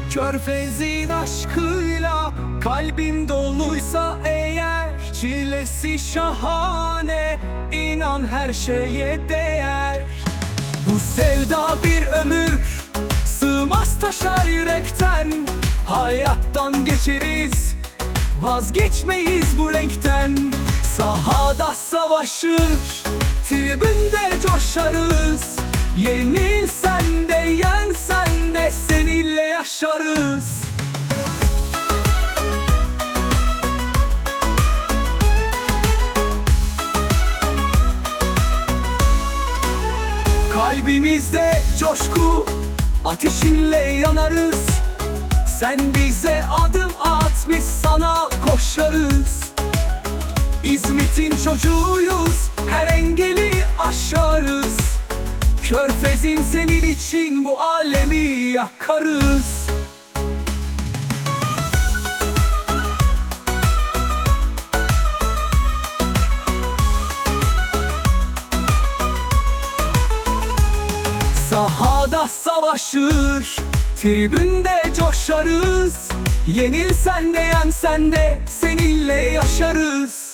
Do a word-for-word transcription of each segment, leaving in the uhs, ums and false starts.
Körfezin aşkıyla kalbin doluysa eğer, çilesi şahane, inan her şeye değer. Bu sevda bir ömür, sığmaz taşar yürekten. Hayattan geçeriz, vazgeçmeyiz bu renkten. Sahada savaşır, tribünde coşarız. Yenilsen de yensen de seninle yaşarız. Kalbimizde coşku, ateşinle yanarız. Sen bize adım at, biz sana koşarız. İzmit'in çocuğuyuz, her engeli aşarız. Körfez'in senin için bu alemi yakarız. Sahada savaşır, tribünde coşarız. Yenilsen de yensen de seninle yaşarız.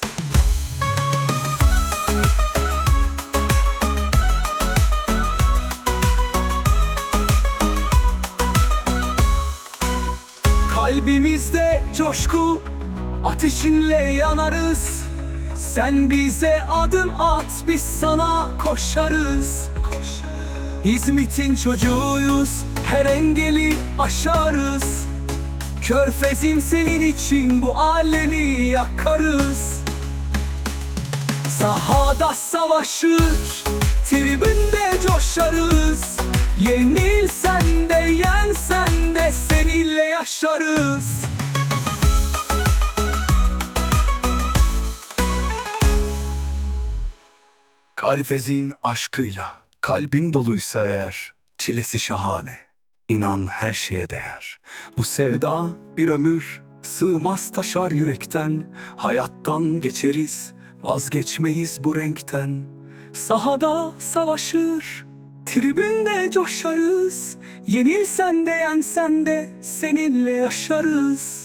Kalbimizde coşku, ateşinle yanarız. Sen bize adım at, biz sana koşarız. İzmit'in çocuğuyuz, her engeli aşarız. Körfez'im senin için bu alemi yakarız. Sahada savaşır, tribünde coşarız. Yenilsen de yensen de seninle yaşarız. Körfez'in aşkıyla kalbin doluysa eğer, çilesi şahane, inan her şeye değer. Bu sevda bir ömür, sığmaz taşar yürekten. Hayattan geçeriz, vazgeçmeyiz bu renkten. Sahada savaşır, tribünde coşarız. Yenilsen de yensen de seninle yaşarız.